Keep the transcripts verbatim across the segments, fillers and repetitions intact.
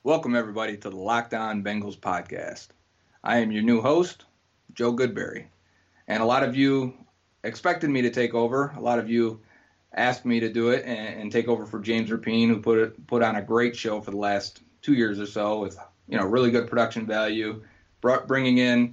Welcome, everybody, to the Locked On Bengals podcast. I am your new host, Joe Goodberry. And a lot of you expected me to take over. A lot of you asked me to do it and, and take over for James Rapien, who put it, put on a great show for the last two years or so with, you know, really good production value, brought, bringing in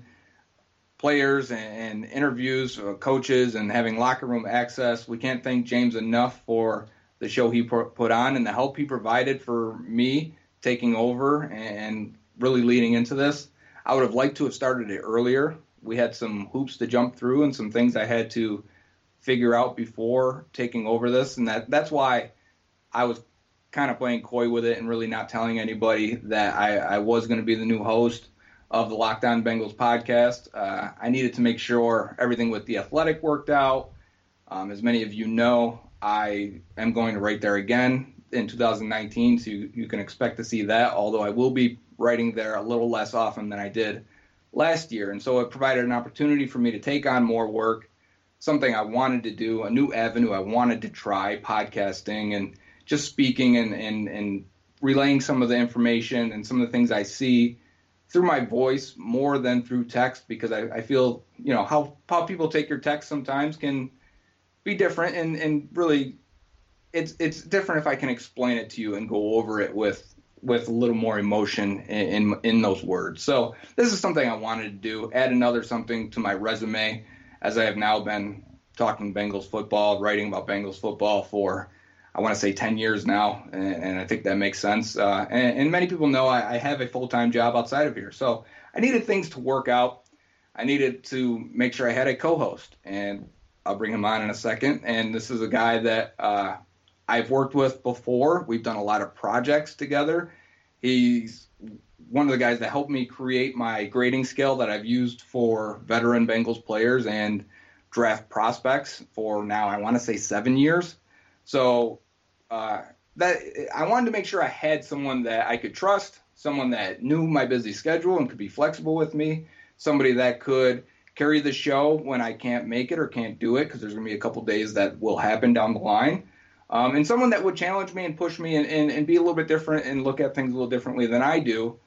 players and, and interviews, uh, coaches, and having locker room access. We can't thank James enough for the show he put on and the help he provided for me taking over and really leading into this. I would have liked to have started it earlier. We had some hoops to jump through and some things I had to figure out before taking over this, and that that's why I was kind of playing coy with it and really not telling anybody that I, I was going to be the new host of the Locked On Bengals podcast. Uh, I needed to make sure everything with The Athletic worked out. Um, as many of you know, I am going to write there again in two thousand nineteen, so you, you can expect to see that, although I will be writing there a little less often than I did last year. And so it provided an opportunity for me to take on more work, something I wanted to do, a new avenue I wanted to try, podcasting and just speaking and, and, and relaying some of the information and some of the things I see through my voice more than through text, because I, I feel, you know, how, how people take your text sometimes can be different, and, and really it's it's different if I can explain it to you and go over it with with a little more emotion in, in in those words. So this is something I wanted to do, add another something to my resume, as I have now been talking Bengals football, writing about Bengals football for, I want to say, ten years now, and, and I think that makes sense. Uh, and, and many people know I, I have a full-time job outside of here, so I needed things to work out. I needed to make sure I had a co-host, and I'll bring him on in a second. And this is a guy that uh, I've worked with before. We've done a lot of projects together. He's one of the guys that helped me create my grading scale that I've used for veteran Bengals players and draft prospects for now, I want to say, seven years. So uh, that I wanted to make sure I had someone that I could trust, someone that knew my busy schedule and could be flexible with me, somebody that could carry the show when I can't make it or can't do it, because there's going to be a couple days that will happen down the line. Um, and someone that would challenge me and push me and, and, and be a little bit different and look at things a little differently than I do.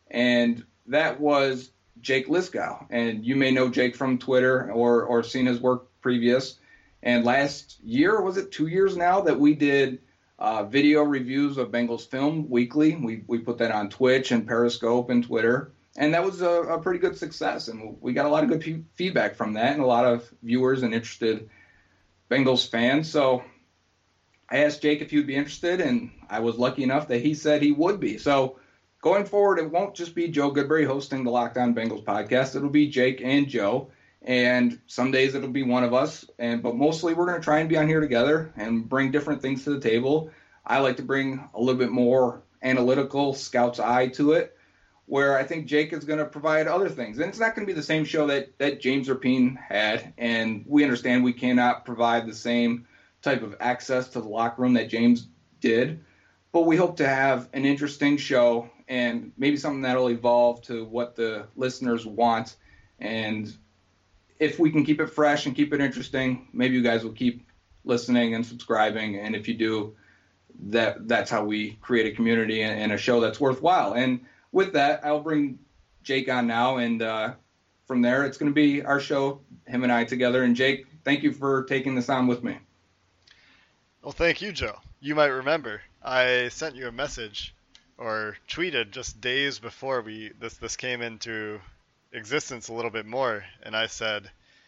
And that was Jake Liskow. And you may know Jake from Twitter or, or seen his work previous. And last year, was it two years now, that we did uh, video reviews of Bengals film weekly. We, we put that on Twitch and Periscope and Twitter. And that was a, a pretty good success, and we got a lot of good p- feedback from that and a lot of viewers and interested Bengals fans. So I asked Jake if he would be interested, and I was lucky enough that he said he would be. So going forward, it won't just be Joe Goodberry hosting the Locked On Bengals podcast. It'll be Jake and Joe, and some days it'll be one of us. And but mostly we're going to try and be on here together and bring different things to the table. I like to bring a little bit more analytical scout's eye to it, where I think Jake is going to provide other things. And it's not going to be the same show that, that James Rapien had, and we understand we cannot provide the same type of access to the locker room that James did, but we hope to have an interesting show and maybe something that will evolve to what the listeners want. And if we can keep it fresh and keep it interesting, maybe you guys will keep listening and subscribing, and if you do, that that's how we create a community and, and a show that's worthwhile. And with that, I'll bring Jake on now, and uh, from there, it's going to be our show, him and I together. And Jake, thank you for taking this on with me. Well, thank you, Joe. You might remember I sent you a message or tweeted just days before we this this came into existence a little bit more, and I said,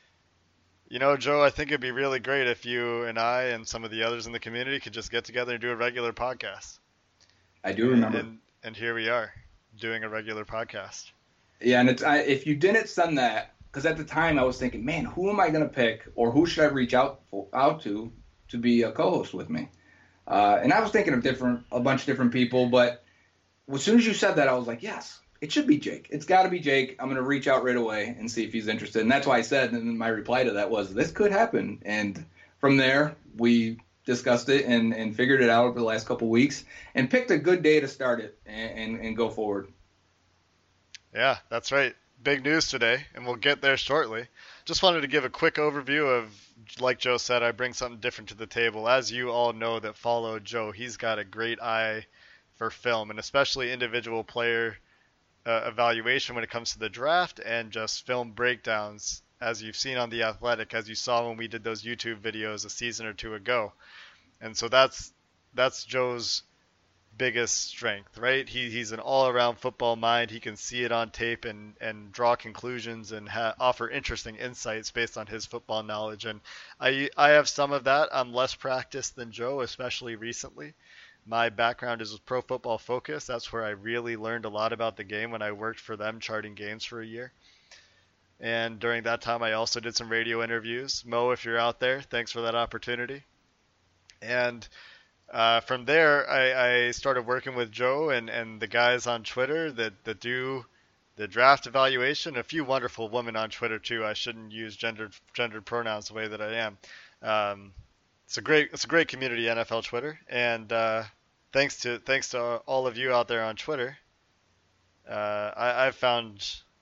you know, Joe, I think it'd be really great if you and I and some of the others in the community could just get together and do a regular podcast. I do remember. And, and, and here we are, doing a regular podcast. Yeah, and it's, I, if you didn't send that, because at the time I was thinking, man, who am I going to pick, or who should I reach out for, out to to be a co-host with me? Uh, and I was thinking of different, a bunch of different people, but as soon as you said that, I was like, yes, it should be Jake. It's got to be Jake. I'm going to reach out right away and see if he's interested. And that's why I said, and my reply to that was, this could happen. And from there, we discussed it and, and figured it out over the last couple weeks and picked a good day to start it and, and, and go forward. Yeah, that's right. Big news today, and we'll get there shortly. Just wanted to give a quick overview of, like Joe said, I bring something different to the table. As you all know that follow Joe, he's got a great eye for film, and especially individual player uh, evaluation when it comes to the draft and just film breakdowns, as you've seen on The Athletic, as you saw when we did those YouTube videos a season or two ago. And so that's that's Joe's biggest strength, right? He, he's an all-around football mind. He can see it on tape and, and draw conclusions and ha- offer interesting insights based on his football knowledge. And I I have some of that. I'm less practiced than Joe, especially recently. My background is with Pro Football Focus. That's where I really learned a lot about the game when I worked for them charting games for a year. And during that time, I also did some radio interviews. Mo, if you're out there, thanks for that opportunity. And uh, from there, I, I started working with Joe and, and the guys on Twitter that, that do the draft evaluation. A few wonderful women on Twitter, too. I shouldn't use gendered gendered pronouns the way that I am. Um, It's a great, it's a great community, N F L Twitter, and uh, thanks to thanks to all of you out there on Twitter, uh, I, I've found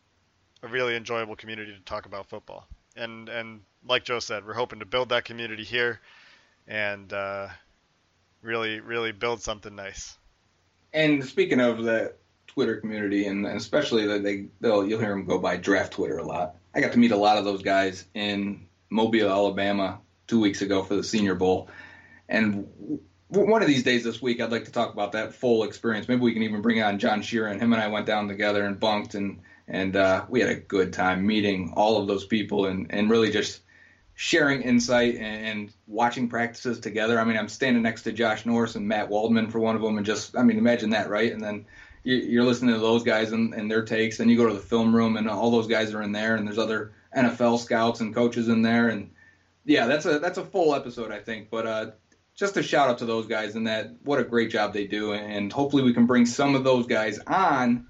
a really enjoyable community to talk about football. And and like Joe said, we're hoping to build that community here, and uh, really really build something nice. And speaking of the Twitter community, and especially that they they'll you'll hear them go by Draft Twitter a lot. I got to meet a lot of those guys in Mobile, Alabama, two weeks ago for the Senior Bowl. And one of these days this week, I'd like to talk about that full experience. Maybe we can even bring on John Sheeran. Him and I went down together and bunked, and and uh, we had a good time meeting all of those people and, and really just sharing insight and, and watching practices together. I mean, I'm standing next to Josh Norris and Matt Waldman for one of them, and just, I mean, imagine that, right? And then you're listening to those guys and, and their takes, and you go to the film room, and all those guys are in there, and there's other N F L scouts and coaches in there, and yeah, that's a that's a full episode, I think. But uh, just a shout out to those guys and that what a great job they do, and hopefully we can bring some of those guys on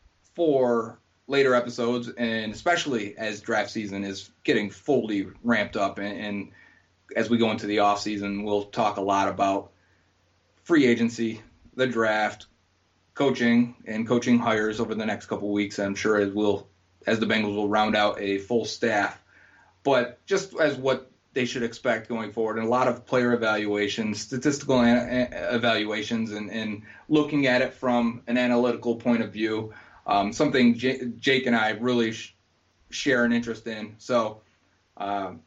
for later episodes, and especially as draft season is getting fully ramped up, and, and as we go into the off season, we'll talk a lot about free agency, the draft, coaching, and coaching hires over the next couple weeks. I'm sure as we'll as the Bengals will round out a full staff, but just as what they should expect going forward, and a lot of player evaluations, statistical an- evaluations, and, and looking at it from an analytical point of view, um, something J- Jake and I really sh- share an interest in. So um,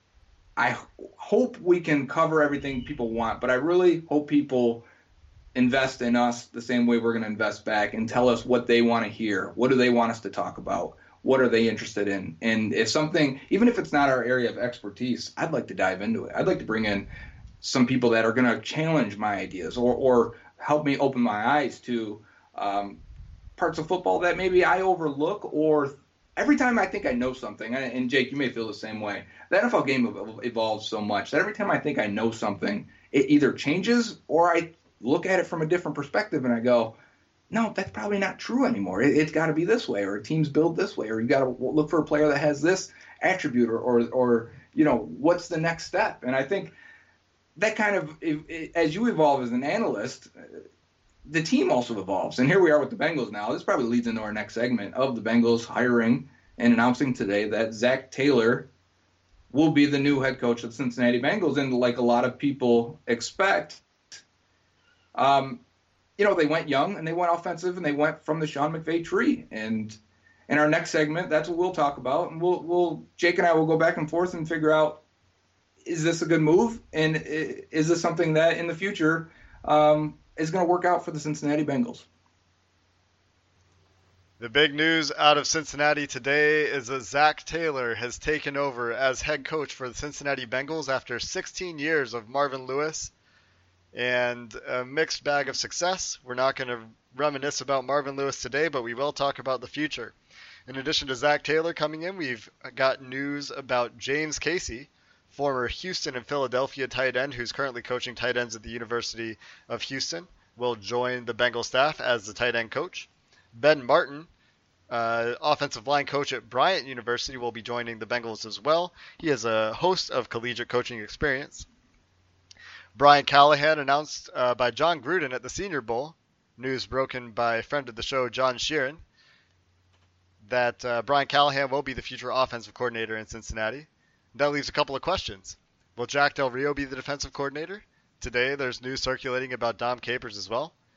I h- hope we can cover everything people want, but I really hope people invest in us the same way we're going to invest back and tell us what they want to hear. What do they want us to talk about? What are they interested in? And if something, even if it's not our area of expertise, I'd like to dive into it. I'd like to bring in some people that are going to challenge my ideas or, or help me open my eyes to um, parts of football that maybe I overlook, or every time I think I know something, and Jake, you may feel the same way, the N F L game evolves so much that every time I think I know something, it either changes or I look at it from a different perspective and I go, no, that's probably not true anymore. It, it's got to be this way, or teams build this way, or you got to look for a player that has this attribute, or, or, or, you know, what's the next step? And I think that kind of, as you evolve as an analyst, the team also evolves. And here we are with the Bengals now. This probably leads into our next segment of the Bengals hiring and announcing today that Zac Taylor will be the new head coach of the Cincinnati Bengals. And like a lot of people expect, um, you know, they went young and they went offensive and they went from the Sean McVay tree. And in our next segment, that's what we'll talk about. And we'll, we'll, Jake and I will go back and forth and figure out, is this a good move? And is this something that in the future um, is going to work out for the Cincinnati Bengals? The big news out of Cincinnati today is that Zac Taylor has taken over as head coach for the Cincinnati Bengals after sixteen years of Marvin Lewis and a mixed bag of success. We're not going to reminisce about Marvin Lewis today, but we will talk about the future. In addition to Zac Taylor coming in, we've got news about James Casey, former Houston and Philadelphia tight end who's currently coaching tight ends at the University of Houston, will join the Bengals staff as the tight end coach. Ben Martin, uh, offensive line coach at Bryant University, will be joining the Bengals as well. He has a host of collegiate coaching experience. Brian Callahan, announced uh, by John Gruden at the Senior Bowl, news broken by friend of the show, John Sheeran, that uh, Brian Callahan will be the future offensive coordinator in Cincinnati. That leaves a couple of questions. Will Jack Del Rio be the defensive coordinator? Today, there's news circulating about Dom Capers as well.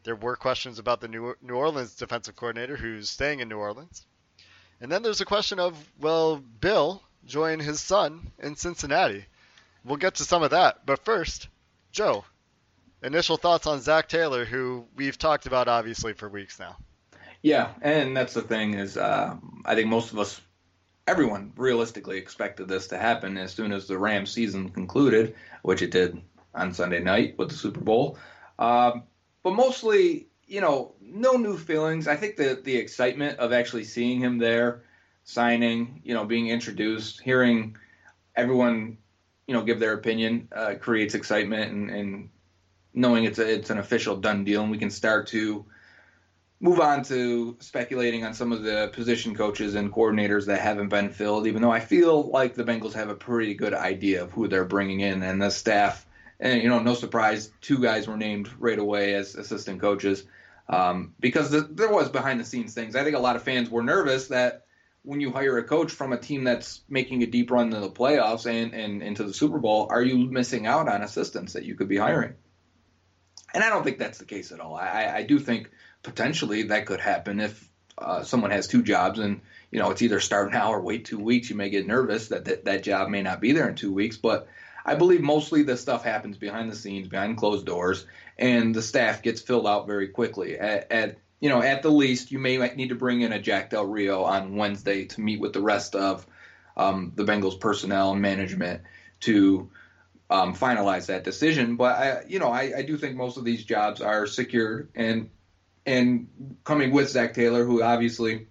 There were questions about the New New Orleans defensive coordinator who's staying in New Orleans. And then there's a question of, will Bill join his son in Cincinnati? We'll get to some of that. But first, Joe, initial thoughts on Zac Taylor, who we've talked about obviously for weeks now. Yeah, and that's the thing is uh, I think most of us, everyone realistically expected this to happen as soon as the Rams season concluded, which it did on Sunday night with the Super Bowl. Uh, but mostly, you know, no new feelings. I think the, the excitement of actually seeing him there, signing, you know, being introduced, hearing everyone, you know, give their opinion uh, creates excitement, and, and knowing it's a, it's an official done deal, and we can start to move on to speculating on some of the position coaches and coordinators that haven't been filled, even though I feel like the Bengals have a pretty good idea of who they're bringing in and the staff. And, you know, no surprise, two guys were named right away as assistant coaches um, because the, there was behind-the-scenes things. I think a lot of fans were nervous that when you hire a coach from a team that's making a deep run to the playoffs and, and into the Super Bowl, are you missing out on assistants that you could be hiring? And I don't think that's the case at all. I, I do think potentially that could happen if uh, someone has two jobs and, you know, it's either start now or wait two weeks. You may get nervous that that, that job may not be there in two weeks. But I believe mostly this stuff happens behind the scenes, behind closed doors, and the staff gets filled out very quickly. At, at you know, at the least, you may need to bring in a Jack Del Rio on Wednesday to meet with the rest of um, the Bengals personnel and management to um, finalize that decision. But I, you know, I, I do think most of these jobs are secured, and and coming with Zac Taylor, who obviously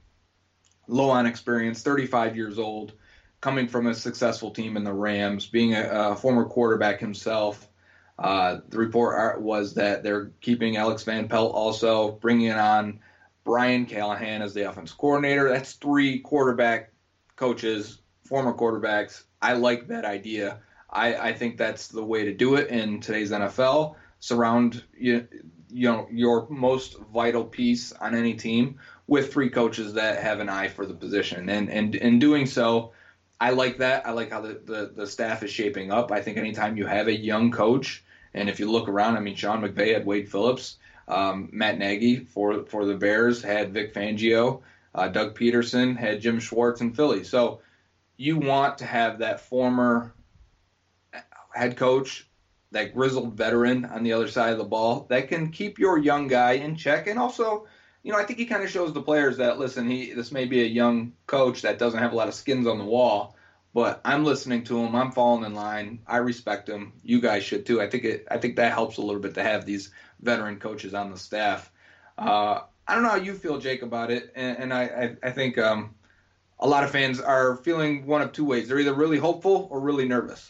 low on experience, thirty-five years old, coming from a successful team in the Rams, being a, a former quarterback himself. Uh, the report was that they're keeping Alex Van Pelt, also bringing on Brian Callahan as the offensive coordinator. That's three quarterback coaches, former quarterbacks. I like that idea. I, I think that's the way to do it in today's N F L. Surround you, you know, your most vital piece on any team with three coaches that have an eye for the position. And and in doing so, I like that. I like how the, the, the staff is shaping up. I think anytime you have a young coach, and if you look around, I mean, Sean McVay had Wade Phillips, um, Matt Nagy for for the Bears had Vic Fangio, uh, Doug Peterson had Jim Schwartz in Philly. So you want to have that former head coach, that grizzled veteran on the other side of the ball that can keep your young guy in check. And also, you know, I think he kind of shows the players that, listen, he this may be a young coach that doesn't have a lot of skins on the wall, but I'm listening to him. I'm falling in line. I respect him. You guys should too. I think it. I think that helps a little bit to have these veteran coaches on the staff. Uh, I don't know how you feel, Jake, about it, and, and I, I, I think um, a lot of fans are feeling one of two ways. They're either really hopeful or really nervous.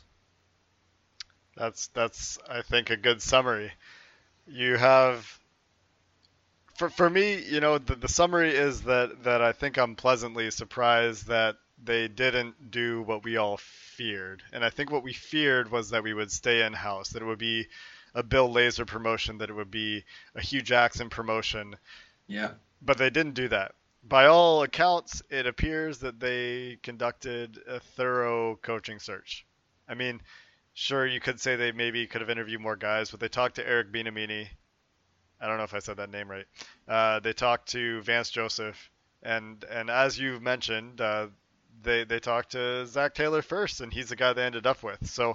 That's that's I think a good summary. You have for for me, you know, the, the summary is that that I think I'm pleasantly surprised that they didn't do what we all feared. And I think what we feared was that we would stay in house, that it would be a Bill Lazor promotion, that it would be a Hugh Jackson promotion. Yeah. But they didn't do that. By all accounts, it appears that they conducted a thorough coaching search. I mean, sure, you could say they maybe could have interviewed more guys, but they talked to Eric Bieniemy. I don't know if I said that name right. Uh, they talked to Vance Joseph, and and as you've mentioned, uh, they they talked to Zac Taylor first, and he's the guy they ended up with. So,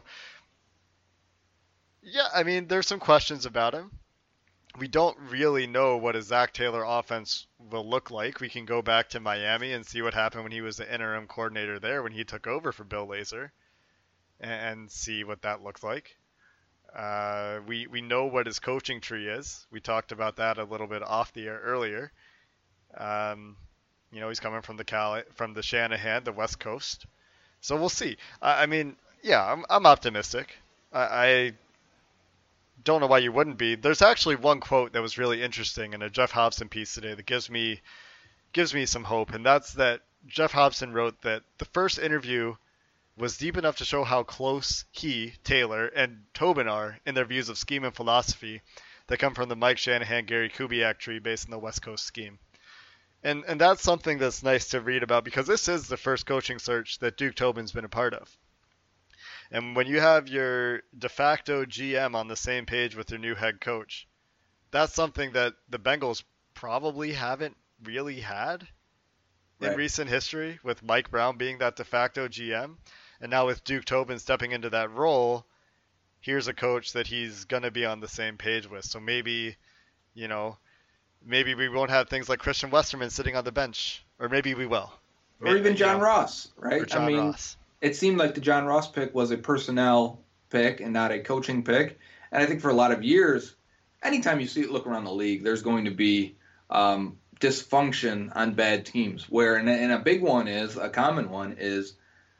yeah, I mean, there's some questions about him. We don't really know what a Zac Taylor offense will look like. We can go back to Miami and see what happened when he was the interim coordinator there, when he took over for Bill Lazor, and see what that looked like. Uh, we we know what his coaching tree is. We talked about that a little bit off the air earlier. Um, you know, he's coming from the Cal from the Shanahan, the West Coast. So we'll see. I, I mean, yeah, I'm I'm optimistic. I, I don't know why you wouldn't be. There's actually one quote that was really interesting in a Jeff Hobson piece today that gives me gives me some hope, and that's that Jeff Hobson wrote that the first interview was deep enough to show how close he, Taylor, and Tobin are in their views of scheme and philosophy that come from the Mike Shanahan, Gary Kubiak tree based in the West Coast scheme. And and that's something that's nice to read about, because this is the first coaching search that Duke Tobin's been a part of. And when you have your de facto G M on the same page with your new head coach, that's something that the Bengals probably haven't really had in Right. recent history, with Mike Brown being that de facto G M. And now with Duke Tobin stepping into that role, here's a coach that he's going to be on the same page with. So maybe, you know, maybe we won't have things like Christian Westerman sitting on the bench, or maybe we will. Or even You John know, Ross, right? or John I mean, Ross. it seemed like the John Ross pick was a personnel pick and not a coaching pick. And I think for a lot of years, anytime you see it, look around the league, there's going to be um, dysfunction on bad teams. Where, and, and a big one is, a common one is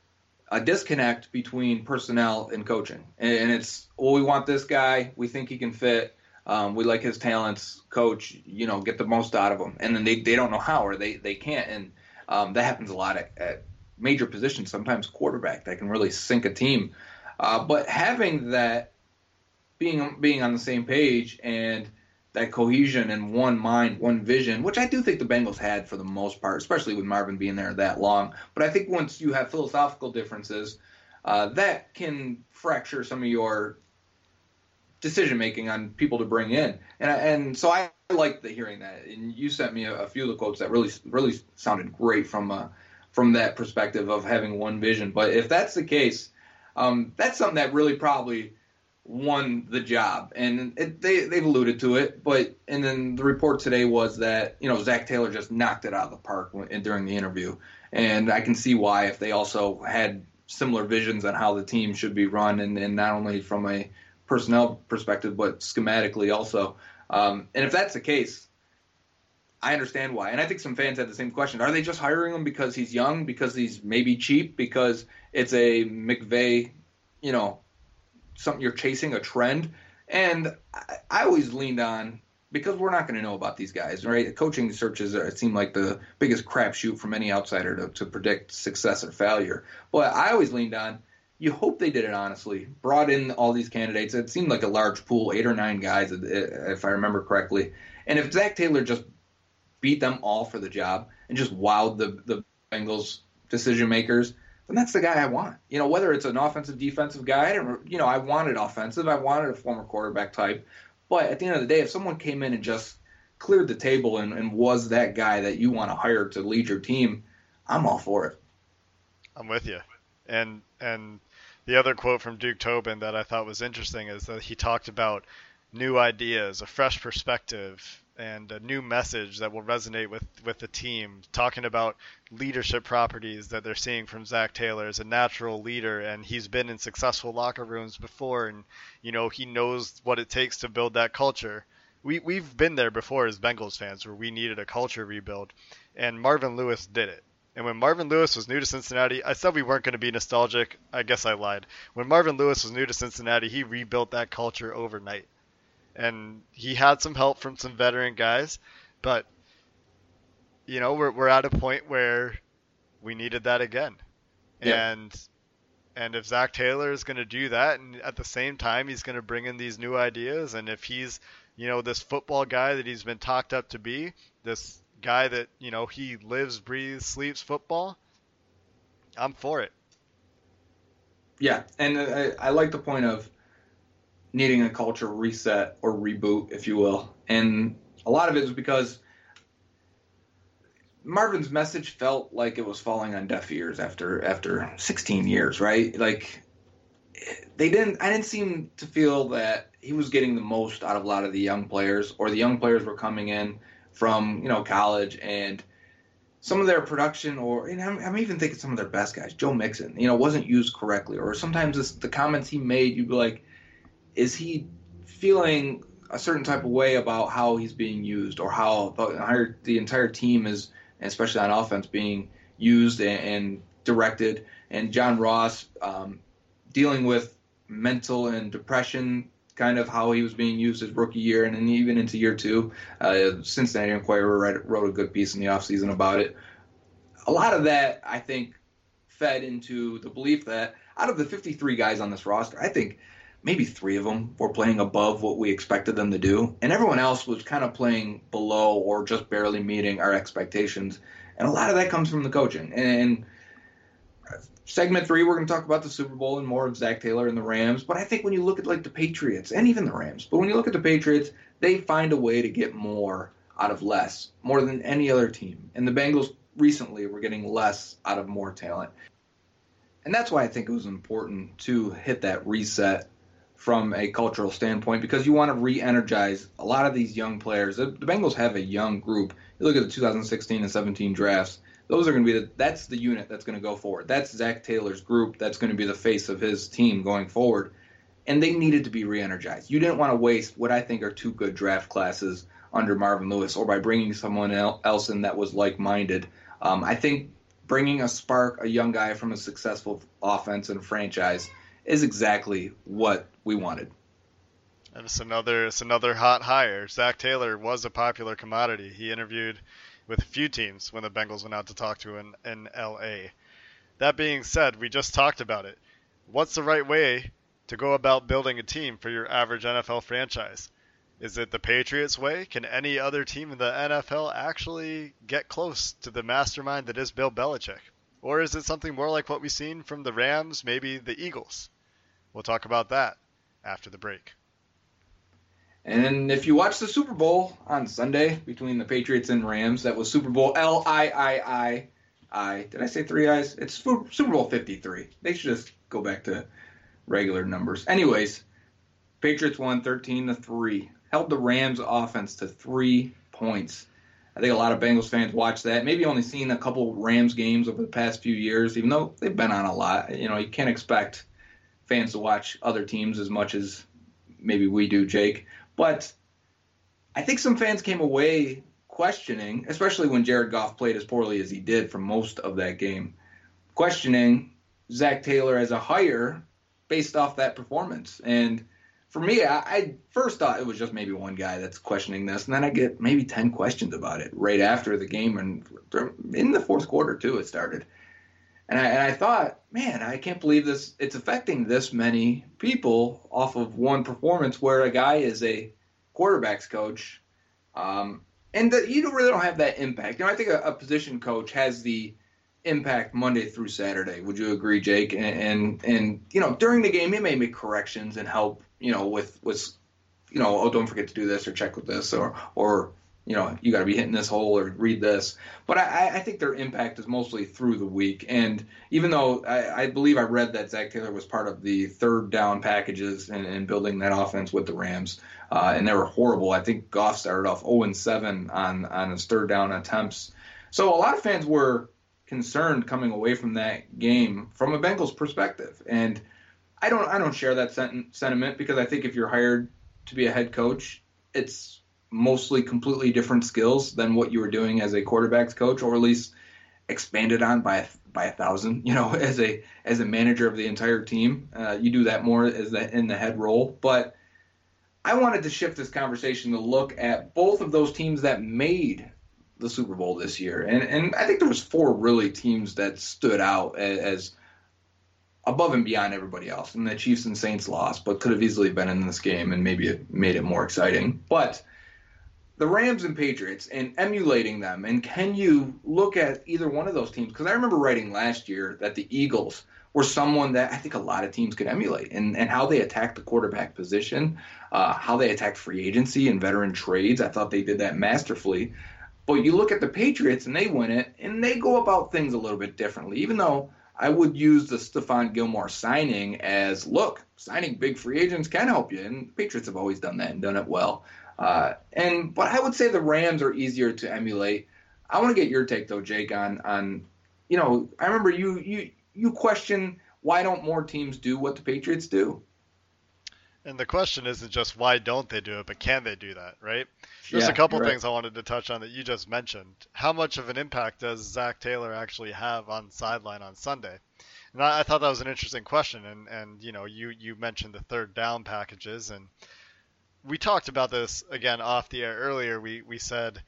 a disconnect between personnel and coaching. And, and it's, well, we want this guy, we think he can fit, um, we like his talents, coach, you know, get the most out of him. And then they, they don't know how, or they, they can't. And um, that happens a lot at, at major positions, sometimes quarterback, that can really sink a team. Uh, but having that, being being on the same page and that cohesion and one mind, one vision, which I do think the Bengals had for the most part, especially with Marvin being there that long. But I think once you have philosophical differences, uh, that can fracture some of your decision making on people to bring in. And I, and so I liked the hearing that. And you sent me a, a few of the quotes that really really sounded great from uh, from that perspective of having one vision. But if that's the case, um, that's something that really probably won the job, and it, they they've alluded to it. But and then the report today was that, you know, Zach Taylor just knocked it out of the park when, during the interview, and I can see why, if they also had similar visions on how the team should be run, and, and not only from a personnel perspective but schematically also. Um, and if that's the case, I understand why. And I think some fans had the same question: are they just hiring him because he's young, because he's maybe cheap, because it's a McVay, you know, something you're chasing, a trend? And I, I always leaned on, because we're not going to know about these guys, right? Coaching searches are, it seem like the biggest crapshoot from any outsider to, to predict success or failure. But I always leaned on, you hope they did it honestly, brought in all these candidates. It seemed like a large pool, eight or nine guys, if I remember correctly. And if Zach Taylor just beat them all for the job and just wowed the, the Bengals decision makers, then that's the guy I want. You know, whether it's an offensive, defensive guy, or, you know, I wanted offensive, I wanted a former quarterback type. But at the end of the day, if someone came in and just cleared the table and, and was that guy that you want to hire to lead your team, I'm all for it. I'm with you. And and the other quote from Duke Tobin that I thought was interesting is that he talked about new ideas, a fresh perspective, and a new message that will resonate with, with the team, talking about leadership properties that they're seeing from Zach Taylor as a natural leader, and he's been in successful locker rooms before, and, you know, he knows what it takes to build that culture. We, we've been there before as Bengals fans where we needed a culture rebuild, and Marvin Lewis did it. And when Marvin Lewis was new to Cincinnati, I said we weren't going to be nostalgic. I guess I lied. When Marvin Lewis was new to Cincinnati, he rebuilt that culture overnight. And he had some help from some veteran guys, but, you know, we're we're at a point where we needed that again. Yeah. And and if Zach Taylor is going to do that, and at the same time he's going to bring in these new ideas, and if he's, you know, this football guy that he's been talked up to be, this guy that, you know, he lives, breathes, sleeps football, I'm for it. Yeah, and I, I like the point of needing a culture reset or reboot, if you will. And a lot of it is because Marvin's message felt like it was falling on deaf ears after after sixteen years, right? Like, they didn't I didn't seem to feel that he was getting the most out of a lot of the young players, or the young players were coming in from, you know, college, and some of their production, or, and I'm, I'm even thinking some of their best guys, Joe Mixon, you know, wasn't used correctly. Or sometimes this, the comments he made, you'd be like, is he feeling a certain type of way about how he's being used, or how the entire, the entire team is, especially on offense, being used and, and directed? And John Ross um, dealing with mental and depression, kind of how he was being used his rookie year, and then even into year two. Uh, Cincinnati Enquirer wrote, wrote a good piece in the offseason about it. A lot of that, I think, fed into the belief that out of the fifty-three guys on this roster, I think maybe three of them were playing above what we expected them to do, and everyone else was kind of playing below or just barely meeting our expectations. And a lot of that comes from the coaching. And segment three, we're going to talk about the Super Bowl and more of Zach Taylor and the Rams. But I think when you look at like the Patriots and even the Rams, but when you look at the Patriots, they find a way to get more out of less, more than any other team. And the Bengals recently were getting less out of more talent. And that's why I think it was important to hit that reset from a cultural standpoint, because you want to re-energize a lot of these young players. The, the Bengals have a young group. You look at the two thousand sixteen and seventeen drafts. Those are going to be the, that's the unit that's going to go forward. That's Zach Taylor's group. That's going to be the face of his team going forward. And they needed to be re-energized. You didn't want to waste what I think are two good draft classes under Marvin Lewis, or by bringing someone else in that was like-minded. Um, I think bringing a spark, a young guy from a successful offense and franchise, is exactly what we wanted. And it's another, it's another hot hire. Zach Taylor was a popular commodity. He interviewed with a few teams when the Bengals went out to talk to in, in L A. That being said, we just talked about it. What's the right way to go about building a team for your average N F L franchise? Is it the Patriots way? Can any other team in the N F L actually get close to the mastermind that is Bill Belichick? Or is it something more like what we've seen from the Rams, maybe the Eagles? We'll talk about that after the break. And if you watch the Super Bowl on Sunday between the Patriots and Rams, that was Super Bowl L I I I I. Did I say three I's? It's Super Bowl fifty-three. They should just go back to regular numbers. Anyways, Patriots won thirteen to three. Held the Rams offense to three points. I think a lot of Bengals fans watched that. Maybe only seen a couple Rams games over the past few years, even though they've been on a lot. You know, you can't expect fans to watch other teams as much as maybe we do, Jake. But I think some fans came away questioning, especially when Jared Goff played as poorly as he did for most of that game, questioning Zach Taylor as a hire based off that performance. And for me, I, I first thought it was just maybe one guy that's questioning this, and then I get maybe ten questions about it right after the game, and in the fourth quarter, too, it started. And I, and I thought, man, I can't believe this. It's affecting this many people off of one performance where a guy is a quarterback's coach, um, and the, you don't really don't have that impact. You know, I think a, a position coach has the impact Monday through Saturday. Would you agree, Jake? And, and and you know, during the game, he may make corrections and help. You know, with with you know, oh, don't forget to do this or check with this or or. You know, you got to be hitting this hole or read this. But I, I think their impact is mostly through the week. And even though I, I believe I read that Zach Taylor was part of the third down packages and, and building that offense with the Rams, uh, and they were horrible. I think Goff started off oh and seven on, on his third down attempts. So a lot of fans were concerned coming away from that game from a Bengals perspective. And I don't I don't share that sent- sentiment because I think if you're hired to be a head coach, it's mostly completely different skills than what you were doing as a quarterback's coach, or at least expanded on by a, by a thousand. You know, as a as a manager of the entire team, uh, you do that more as the, in the head role. But I wanted to shift this conversation to look at both of those teams that made the Super Bowl this year, and and I think there was four really teams that stood out as, as above and beyond everybody else. And the Chiefs and Saints lost, but could have easily been in this game, and maybe it made it more exciting. But the Rams and Patriots and emulating them, and can you look at either one of those teams? Because I remember writing last year that the Eagles were someone that I think a lot of teams could emulate, and, and how they attacked the quarterback position, uh, how they attacked free agency and veteran trades. I thought they did that masterfully. But you look at the Patriots, and they win it, and they go about things a little bit differently, even though I would use the Stephon Gilmore signing as, look, signing big free agents can help you, and the Patriots have always done that and done it well. Uh, and but I would say the Rams are easier to emulate. I want to get your take though, Jake, on on you know, I remember you you you question why don't more teams do what the Patriots do? And the question isn't just why don't they do it, but can they do that, right? There's Yeah, a couple right. things I wanted to touch on that you just mentioned. How much of an impact does Zach Taylor actually have on sideline on Sunday? And I, I thought that was an interesting question. And, and you know, you, you mentioned the third down packages, and we talked about this again off the air earlier. We we said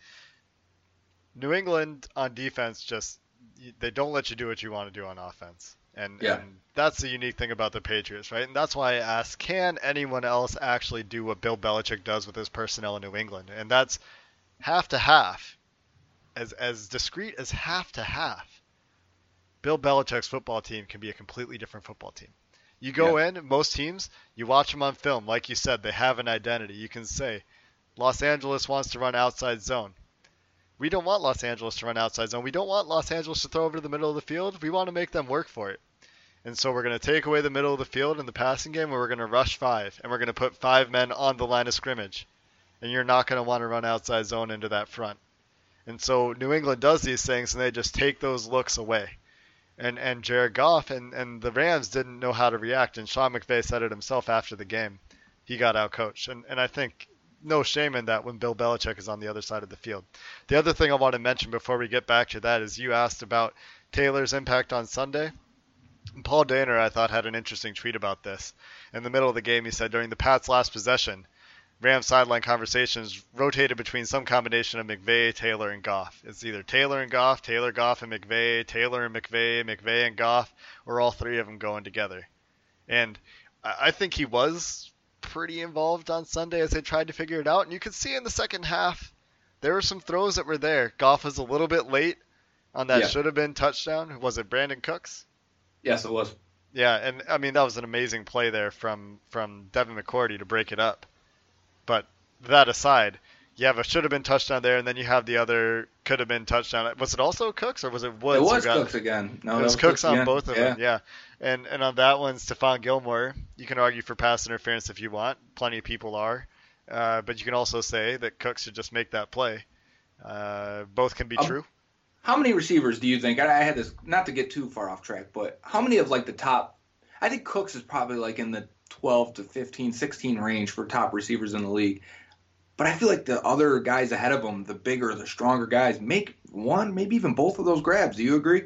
New England on defense, just they don't let you do what you want to do on offense. And, Yeah. and that's the unique thing about the Patriots, right? And that's why I asked, can anyone else actually do what Bill Belichick does with his personnel in New England? And that's half to half, as as discreet as half to half. Bill Belichick's football team can be a completely different football team. You go Yeah. in, most teams, you watch them on film. Like you said, they have an identity. You can say, Los Angeles wants to run outside zone. We don't want Los Angeles to run outside zone. We don't want Los Angeles to throw over to the middle of the field. We want to make them work for it. And so we're going to take away the middle of the field in the passing game, and we're going to rush five, and we're going to put five men on the line of scrimmage. And you're not going to want to run outside zone into that front. And so New England does these things, and they just take those looks away. And and Jared Goff and, and the Rams didn't know how to react. And Sean McVay said it himself after the game. He got outcoached. And, and I think no shame in that when Bill Belichick is on the other side of the field. The other thing I want to mention before we get back to that is you asked about Taylor's impact on Sunday. And Paul Dehner, I thought, had an interesting tweet about this. In the middle of the game, he said, during the Pats' last possession, Rams sideline conversations rotated between some combination of McVay, Taylor, and Goff. It's either Taylor and Goff, Taylor, Goff, and McVay, Taylor and McVay, McVay and Goff, or all three of them going together. And I think he was pretty involved on Sunday as they tried to figure it out. And you could see in the second half, there were some throws that were there. Goff was a little bit late on that Yeah. should have been touchdown. Was it Brandon Cooks? Yes, it was. Yeah, and I mean, that was an amazing play there from, from Devin McCourty to break it up. But that aside, you have a should have been touchdown there, and then you have the other could have been touchdown. Was it also Cooks, or was it Woods? It was who got, Cooks again. No, it that was Cooks on again. both of yeah. them, yeah. And and on that one, Stephon Gilmore, you can argue for pass interference if you want. Plenty of people are. Uh, but you can also say that Cooks should just make that play. Uh, both can be Um, true. How many receivers do you think? I, I had this, not to get too far off track, but how many of like the top? I think Cooks is probably like in the twelve to fifteen, sixteen range for top receivers in the league. But I feel like the other guys ahead of him, the bigger, the stronger guys, make one, maybe even both of those grabs. Do you agree?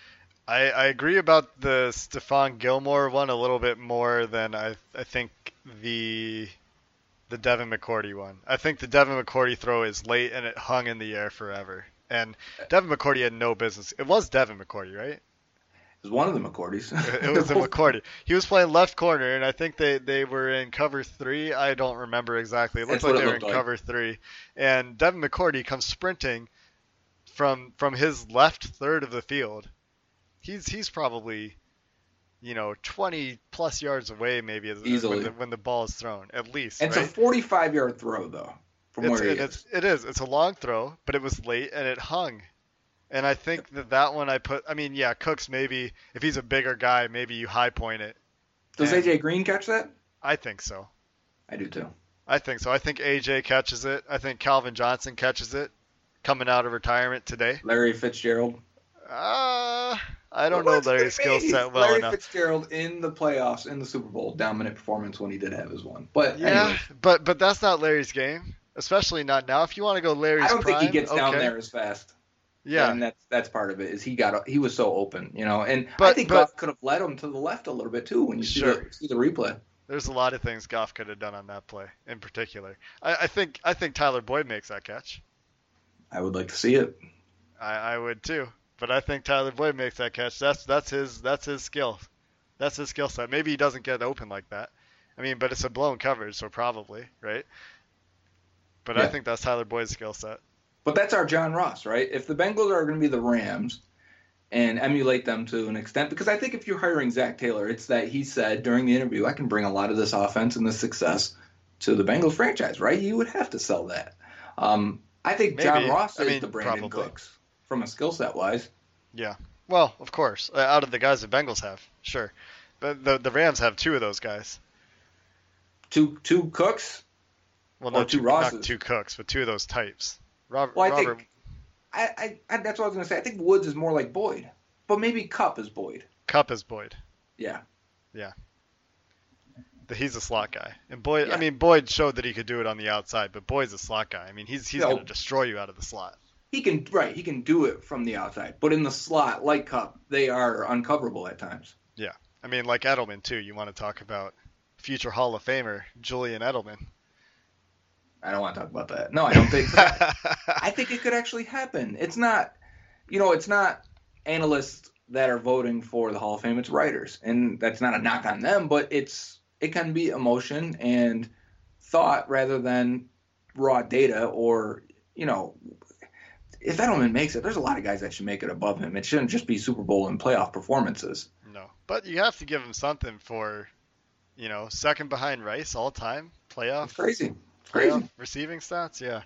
I, I agree about the Stephon Gilmore one a little bit more than I I think the the Devin McCourty one. I think the Devin McCourty throw is late and it hung in the air forever. And Devin McCourty had no business. It was Devin McCourty, right? It was one of the McCourtys. It was a McCourty. He was playing left corner, and I think they, they were in cover three. I don't remember exactly. It looked That's like what they it were looked in like. cover three. And Devin McCourty comes sprinting from from his left third of the field. He's he's probably, you know, twenty plus yards away maybe as, Easily. when the, when the ball is thrown, at least. It's right? a forty-five yard throw, though, from It's, where he and is. it's, it is. It's a long throw, but it was late and it hung. And I think that that one I put. I mean, yeah, Cooks maybe if he's a bigger guy, maybe you high point it. Does And A J Green catch that? I think so. I do too. I think so. I think A J catches it. I think Calvin Johnson catches it, coming out of retirement today. Larry Fitzgerald. Uh, I don't What's know it Larry's gonna skill be? set well Larry enough. Fitzgerald in the playoffs, in the Super Bowl, dominant performance when he did have his one. But Yeah, anyways, but but that's not Larry's game, especially not now. If you want to go Larry's I don't prime, think he gets down okay. there as fast. Yeah, and that's that's part of it. Is he got he was so open, you know, and I But- think but- Goff could have led him to the left a little bit too when you see, Sure. the, see the replay. there's a lot of things Goff could have done on that play in particular. I, I think I think Tyler Boyd makes that catch. I would like to see it. I, I would too. But I think Tyler Boyd makes that catch. That's that's his that's his skill. That's his skill set. Maybe he doesn't get open like that. I mean, but it's a blown coverage, so probably, right? But I Yeah. think that's Tyler Boyd's skill set. But that's our John Ross, right? If the Bengals are going to be the Rams and emulate them to an extent, because I think if you're hiring Zach Taylor, it's that he said during the interview, I can bring a lot of this offense and this success to the Bengals franchise, right? You would have to sell that. Um, I think Maybe. John Ross I is mean, the Brandon probably. Cooks from a skill set wise. Yeah. Well, of course, uh, out of the guys the Bengals have, sure. But the the Rams have two of those guys. Two two Cooks. Well, Or not two two, Rosses. not two Cooks, but two of those types. Robert. Well, I Robert think I, I, I that's what I was going to say. I think Woods is more like Boyd, but maybe Cup is Boyd. Cup is Boyd. Yeah. The- He's a slot guy, and Boyd. Yeah. I mean, Boyd showed that he could do it on the outside, but Boyd's a slot guy. I mean, he's he's No. going to destroy you out of the slot. He can right. He can do it from the outside, but in the slot, like Cup, they are uncoverable at times. I mean, like Edelman too. You want to talk about future Hall of Famer Julian Edelman? I don't want to talk about that. No, I don't think. I think it could actually happen. It's not, you know, it's not analysts that are voting for the Hall of Fame. It's writers, and that's not a knock on them, but it's it can be emotion and thought rather than raw data or you know. if Edelman makes it, there's a lot of guys that should make it above him. It shouldn't just be Super Bowl and playoff performances. No, but you have to give him something for, you know, second behind Rice all time playoff. It's crazy. It's playoff crazy. Receiving stats, yeah.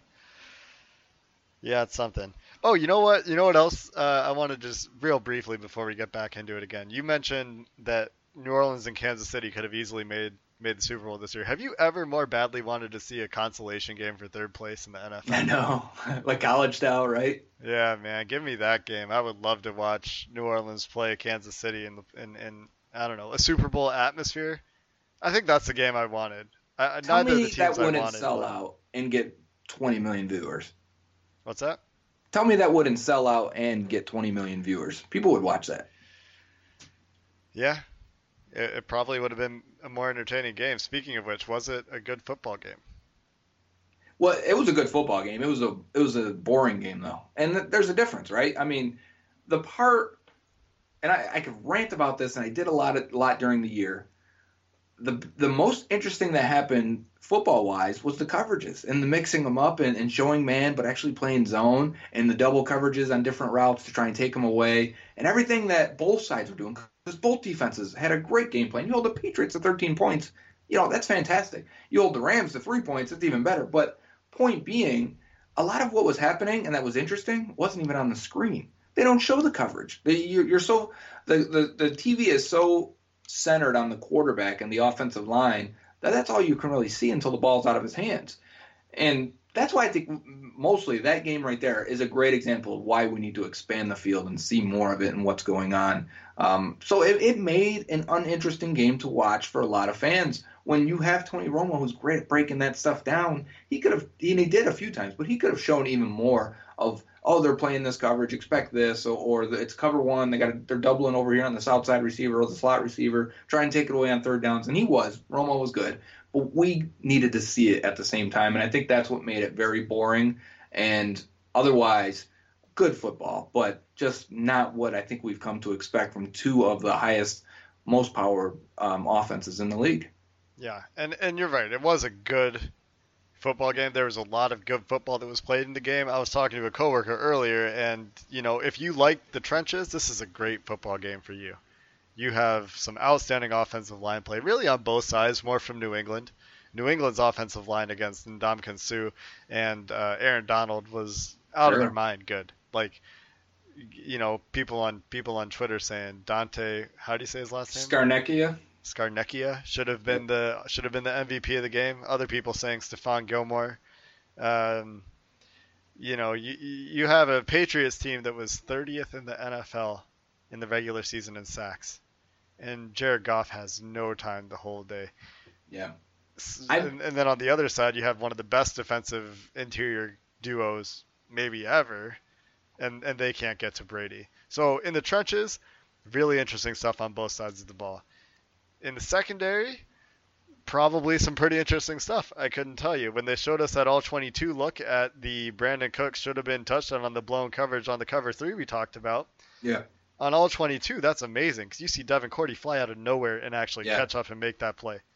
Yeah, it's something. Oh, you know what? You know what else? Uh, I want to just real briefly before we get back into it again. You mentioned that New Orleans and Kansas City could have easily made made the Super Bowl this year. Have you ever more badly wanted to see a consolation game for third place in the N F L? I know, like college style, right? Yeah, man, give me that game. I would love to watch New Orleans play Kansas City in the in, in I don't know, a Super Bowl atmosphere. I think that's the game I wanted. I, Tell neither me of the teams that wouldn't I wanted, sell but... out and get twenty million viewers. What's that? Tell me that wouldn't sell out and get twenty million viewers. People would watch that. Yeah, it, it probably would have been a more entertaining game. Speaking of which, was it a good football game? Well, it was a good football game. It was a it was a boring game though, and th- there's a difference, right? I mean, the part, and I, I could rant about this, and I did a lot of, a lot during the year. The the most interesting that happened football wise was the coverages and the mixing them up and, and showing man, but actually playing zone and the double coverages on different routes to try and take them away and everything that both sides were doing because both defenses had a great game plan. You hold the Patriots to thirteen points, you know that's fantastic. You hold the Rams to three points, it's even better. But point being, a lot of what was happening and that was interesting wasn't even on the screen. They don't show the coverage. They, you're, you're so the, the the T V is so centered on the quarterback and the offensive line that that's all you can really see until the ball's out of his hands. And that's why I think mostly that game right there is a great example of why we need to expand the field and see more of it and what's going on. Um, so it, it made an uninteresting game to watch for a lot of fans. When you have Tony Romo, who's great at breaking that stuff down, he could have, and he did a few times, but he could have shown even more of, oh, they're playing this coverage, expect this, or, or the, it's cover one, they got they're doubling over here on the south side receiver or the slot receiver, try and take it away on third downs, and he was. Romo was good, but we needed to see it at the same time, and I think that's what made it very boring, and otherwise, good football, but just not what I think we've come to expect from two of the highest, most power um, offenses in the league. Yeah, and and you're right. It was a good football game. There was a lot of good football that was played in the game. I was talking to a coworker earlier, and you know, if you like the trenches, this is a great football game for you. You have some outstanding offensive line play, really on both sides, more from New England. New England's offensive line against Ndamukong Suh and uh, Aaron Donald was out Sure. of their mind good. Like, you know, people on people on Twitter saying Dante, how do you say his last name? Scarnecchia. Scarnecchia should have been the should have been the M V P of the game. Other people saying Stephon Gilmore. Um, you know, you you have a Patriots team that was thirtieth in the N F L in the regular season in sacks, and Jared Goff has no time the whole day. Yeah. And, and then on the other side, you have one of the best defensive interior duos maybe ever, and and they can't get to Brady. So in the trenches, really interesting stuff on both sides of the ball. In the secondary, probably some pretty interesting stuff. I couldn't tell you. When they showed us that all twenty-two look at the Brandon Cooks should have been touchdown on the blown coverage on the cover three we talked about. Yeah. On all twenty-two, that's amazing because you see Devin Cordy fly out of nowhere and actually Yeah. catch up and make that play.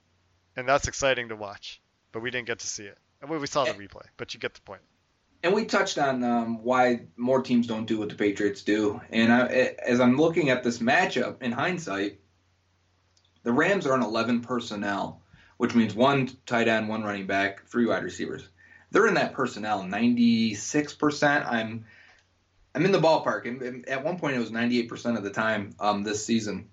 And that's exciting to watch. But we didn't get to see it. And we we saw the replay, but you get the point. And we touched on um, why more teams don't do what the Patriots do. And I, as I'm looking at this matchup in hindsight, the Rams are an eleven personnel, which means one tight end, one running back, three wide receivers. They're in that personnel ninety-six percent. I'm I'm in the ballpark. And at one point, it was ninety-eight percent of the time um, this season.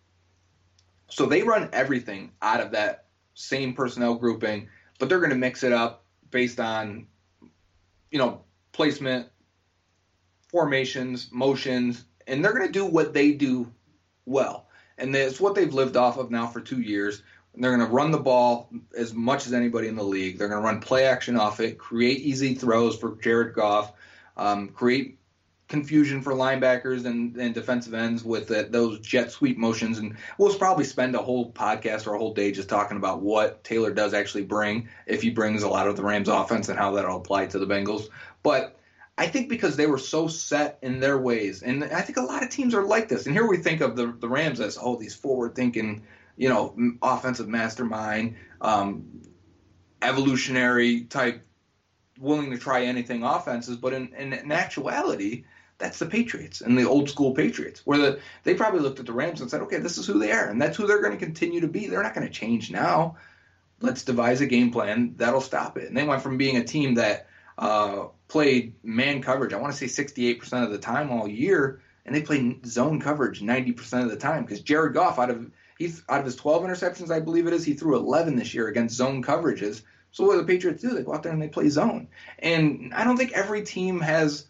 So they run everything out of that same personnel grouping, but they're going to mix it up based on, you know, placement, formations, motions, and they're going to do what they do well. And it's what they've lived off of now for two years. And they're going to run the ball as much as anybody in the league. They're going to run play action off it, create easy throws for Jared Goff, um, create confusion for linebackers and, and defensive ends with the, those jet sweep motions. And we'll probably spend a whole podcast or a whole day just talking about what Taylor does actually bring, if he brings a lot of the Rams offense and how that'll apply to the Bengals. But I think because they were so set in their ways, and I think a lot of teams are like this. And here we think of the, the Rams as, oh, these forward-thinking, you know, offensive mastermind, um, evolutionary type willing to try anything offenses, but in, in, in actuality, that's the Patriots and the old school Patriots, where the, they probably looked at the Rams and said, okay, this is who they are, and that's who they're going to continue to be. They're not going to change now. Let's devise a game plan that'll stop it. And they went from being a team that uh, played man coverage, I want to say sixty-eight percent of the time all year, and they played zone coverage ninety percent of the time, because Jared Goff, out of he's out of his twelve interceptions, I believe it is, he threw eleven this year against zone coverages. So what do the Patriots do? They go out there and they play zone. And I don't think every team has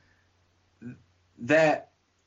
that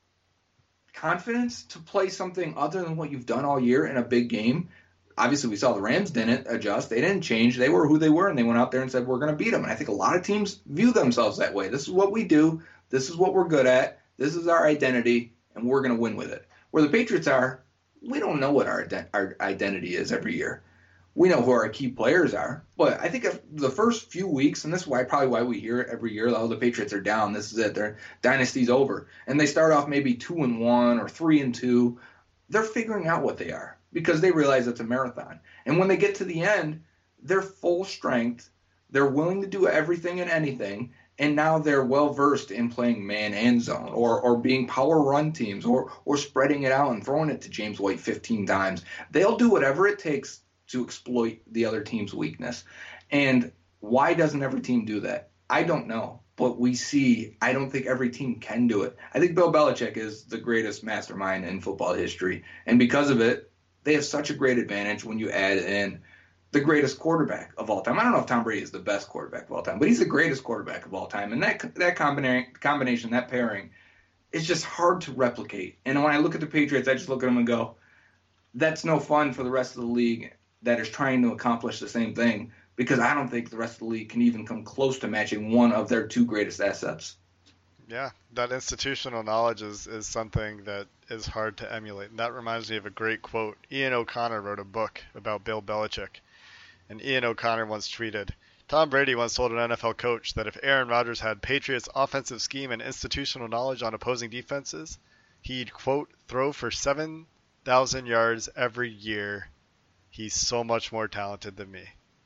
confidence to play something other than what you've done all year in a big game. Obviously, we saw the Rams didn't adjust. They didn't change. They were who they were, and they went out there and said, we're going to beat them. And I think a lot of teams view themselves that way. This is what we do. This is what we're good at. This is our identity, and we're going to win with it. Where the Patriots are, we don't know what our, our identity is every year. We know who our key players are, but I think if the first few weeks, and this is why probably why we hear it every year, oh, the Patriots are down, this is it, their dynasty's over, and they start off maybe two and one or three and two, they're figuring out what they are because they realize it's a marathon. And when they get to the end, they're full strength, they're willing to do everything and anything, and now they're well versed in playing man and zone, or or being power run teams, or or spreading it out and throwing it to James White fifteen times. They'll do whatever it takes to exploit the other team's weakness. And why doesn't every team do that? I don't know. But we see, I don't think every team can do it. I think Bill Belichick is the greatest mastermind in football history. And because of it, they have such a great advantage when you add in the greatest quarterback of all time. I don't know if Tom Brady is the best quarterback of all time, but he's the greatest quarterback of all time. And that that combina- combination, that pairing, is just hard to replicate. And when I look at the Patriots, I just look at them and go, that's no fun for the rest of the league that is trying to accomplish the same thing, because I don't think the rest of the league can even come close to matching one of their two greatest assets. Yeah, that institutional knowledge is, is something that is hard to emulate. And that reminds me of a great quote. Ian O'Connor wrote a book about Bill Belichick. And Ian O'Connor once tweeted, Tom Brady once told an N F L coach that if Aaron Rodgers had Patriots' offensive scheme and institutional knowledge on opposing defenses, he'd, quote, throw for seven thousand yards every year. He's so much more talented than me.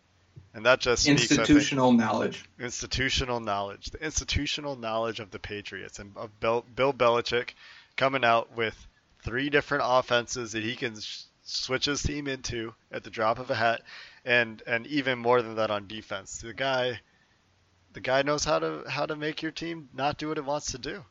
And that just speaks, institutional I think, knowledge. Institutional knowledge. The institutional knowledge of the Patriots and of Bill, Bill Belichick coming out with three different offenses that he can sh- switch his team into at the drop of a hat, and, and even more than that on defense. The guy, the guy knows how to how to make your team not do what it wants to do.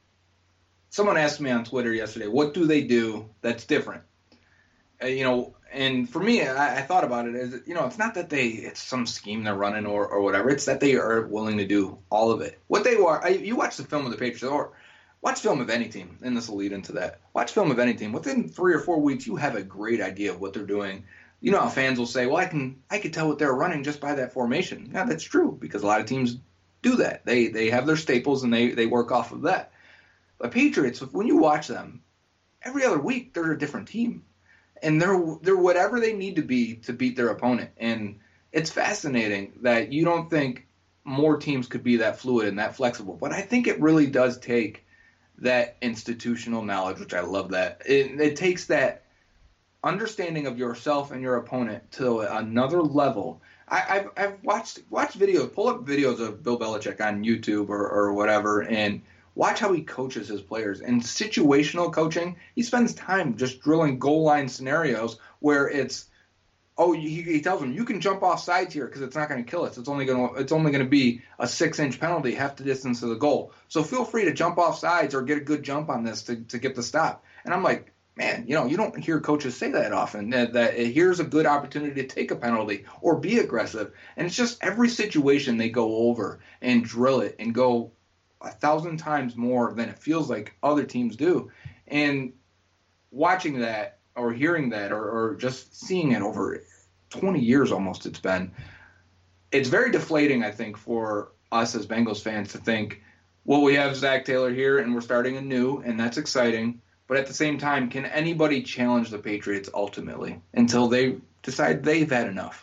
Someone asked me on Twitter yesterday, what do they do that's different? Uh, you know, and for me, I, I thought about it as, you know, it's not that they, it's some scheme they're running or, or whatever. It's that they are willing to do all of it. What they are, I, you watch the film of the Patriots, or watch film of any team, and this will lead into that. Watch film of any team. Within three or four weeks, you have a great idea of what they're doing. You know how fans will say, well, I can, I can tell what they're running just by that formation. Yeah, that's true, because a lot of teams do that. They, they have their staples, and they, they work off of that. But Patriots, when you watch them, every other week, they're a different team. And they're they're whatever they need to be to beat their opponent. And it's fascinating that you don't think more teams could be that fluid and that flexible. But I think it really does take that institutional knowledge, which I love that. It, it takes that understanding of yourself and your opponent to another level. I, I've I've watched watched videos, pull up videos of Bill Belichick on YouTube or, or whatever, and watch how he coaches his players. In situational coaching, he spends time just drilling goal line scenarios where it's, oh, he, he tells them, you can jump off sides here because it's not going to kill us. It's only going to it's only going to be a six-inch penalty, half the distance of the goal. So feel free to jump off sides or get a good jump on this to, to get the stop. And I'm like, man, you know, you don't hear coaches say that often, that, that here's a good opportunity to take a penalty or be aggressive. And it's just every situation they go over and drill it and go a thousand times more than it feels like other teams do. And watching that or hearing that or, or just seeing it over twenty years almost it's been, it's very deflating, I think, for us as Bengals fans to think, well, we have Zach Taylor here and we're starting anew, and that's exciting. But at the same time, can anybody challenge the Patriots ultimately until they decide they've had enough?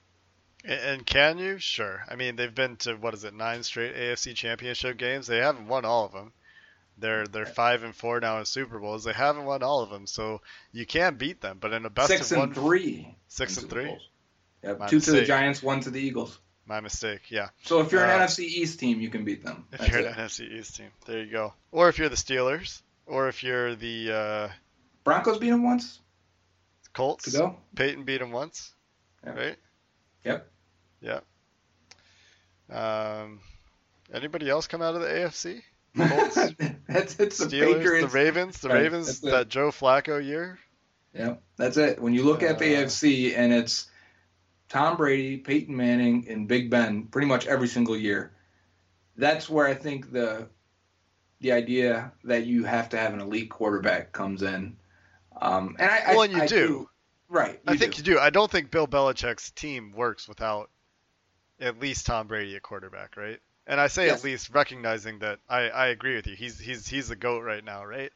And can you? Sure. I mean, they've been to, what is it, nine straight A F C Championship games. They haven't won all of them. They're they're five and four now in Super Bowls. They haven't won all of them, so you can beat them. But in a best six of one, and three, six and three. Yep, My two mistake. to the Giants, one to the Eagles. My mistake. Yeah. So if you're an Uh, N F C East team, you can beat them. If That's you're it. an N F C East team, there you go. Or if you're the Steelers, or if you're the uh, Broncos beat them once Colts. to go. Peyton beat them once, Yeah. right? Yep. Yeah. Um, anybody else come out of the A F C? Colts, that's it's the Steelers, Patriots. the Ravens, the Right, Ravens. that's it. That Joe Flacco year. Yep, that's it. When you look at the Uh, A F C and it's Tom Brady, Peyton Manning, and Big Ben pretty much every single year, that's where I think the the idea that you have to have an elite quarterback comes in. Um, and I, Well, I, and you I do. Right. I think do. you do. I don't think Bill Belichick's team works without at least Tom Brady at quarterback, right? And I say Yes. at least recognizing that I, I agree with you. He's he's he's the GOAT right now, right?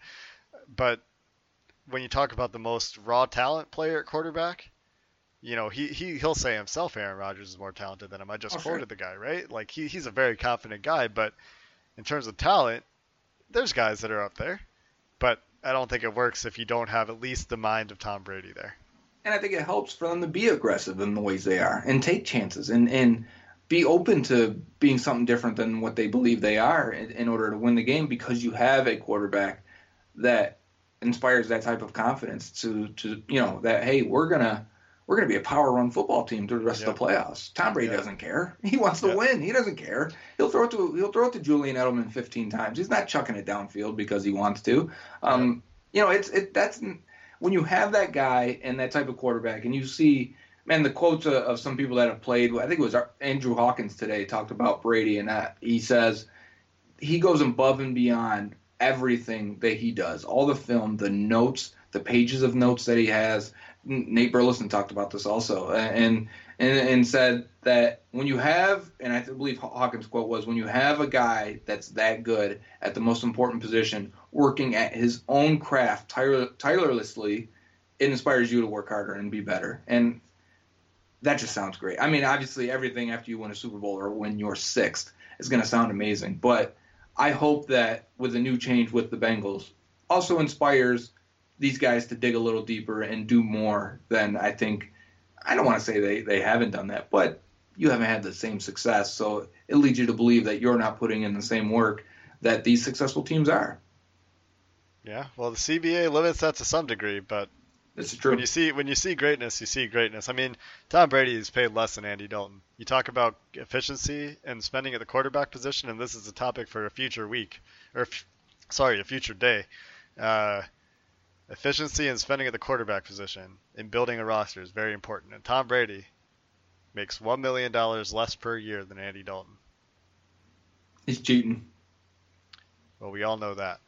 But when you talk about the most raw talent player at quarterback, you know, he, he he'll say himself Aaron Rodgers is more talented than him. I just Oh, sure. quoted the guy, right? Like he, he's a very confident guy, but in terms of talent, there's guys that are up there. But I don't think it works if you don't have at least the mind of Tom Brady there. And I think it helps for them to be aggressive in the ways they are and take chances and, and be open to being something different than what they believe they are in, in order to win the game, because you have a quarterback that inspires that type of confidence to, to you know, that, hey, we're going to we're gonna be a power run football team through the rest Yep. of the playoffs. Tom Brady Yep. doesn't care. He wants to Yep. win. He doesn't care. He'll throw it to he'll throw it to Julian Edelman fifteen times. He's not chucking it downfield because he wants to. Um, You know, it's it that's when you have that guy and that type of quarterback, and you see, man, the quotes of, of some people that have played. I think it was Andrew Hawkins today talked about Brady, and that he says he goes above and beyond everything that he does. All the film, the notes, the pages of notes that he has. Nate Burleson talked about this also, and and and said that when you have, and I believe Hawkins' quote was, when you have a guy that's that good at the most important position, working at his own craft tire, tirelessly, it inspires you to work harder and be better. And that just sounds great. I mean, obviously, everything after you win a Super Bowl or win your sixth is going to sound amazing. But I hope that with the new change with the Bengals also inspires these guys to dig a little deeper and do more than I think. I don't want to say they, they haven't done that, but you haven't had the same success. So it leads you to believe that you're not putting in the same work that these successful teams are. Yeah, well, the C B A limits that to some degree, but This is true. when you see when you see greatness, you see greatness. I mean, Tom Brady is paid less than Andy Dalton. You talk about efficiency and spending at the quarterback position, and this is a topic for a future week, or f- sorry, a future day. Uh, efficiency and spending at the quarterback position in building a roster is very important. And Tom Brady makes one million dollars less per year than Andy Dalton. He's cheating. Well, we all know that.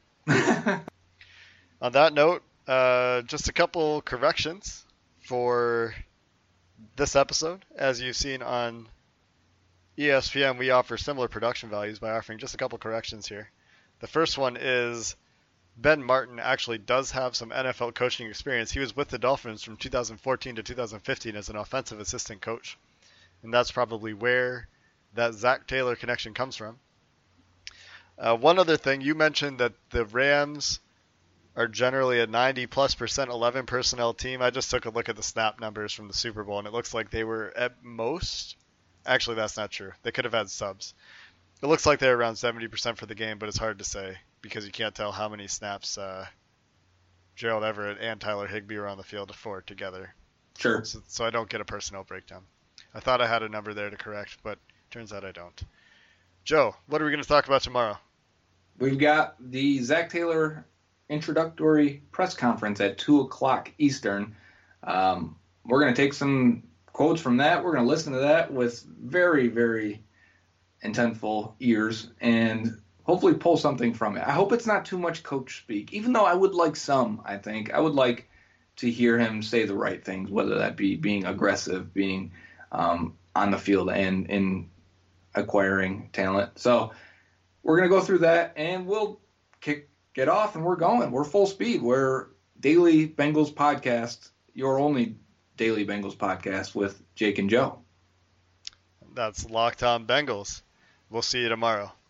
On that note, uh, just a couple corrections for this episode. As you've seen on E S P N, we offer similar production values by offering just a couple corrections here. The first one is Ben Martin actually does have some N F L coaching experience. He was with the Dolphins from two thousand fourteen to two thousand fifteen as an offensive assistant coach. And that's probably where that Zach Taylor connection comes from. Uh, one other thing, you mentioned that the Rams are generally a ninety plus percent eleven personnel team. I just took a look at the snap numbers from the Super Bowl, and it looks like they were at most. Actually, that's not true. They could have had subs. It looks like they're around seventy percent for the game, but it's hard to say because you can't tell how many snaps uh, Gerald Everett and Tyler Higbee were on the field for together. Sure. So, so I don't get a personnel breakdown. I thought I had a number there to correct, but turns out I don't. Joe, what are we going to talk about tomorrow? We've got the Zach Taylor introductory press conference at two o'clock Eastern. Um, we're going to take some quotes from that. We're going to listen to that with very, very intentful ears and hopefully pull something from it. I hope it's not too much coach speak, even though I would like some, I think. I would like to hear him say the right things, whether that be being aggressive, being um, on the field, and in acquiring talent. So we're going to go through that, and we'll kick get off, and we're going. We're full speed. We're Daily Bengals Podcast, your only Daily Bengals podcast with Jake and Joe. That's Locked On Bengals. We'll see you tomorrow.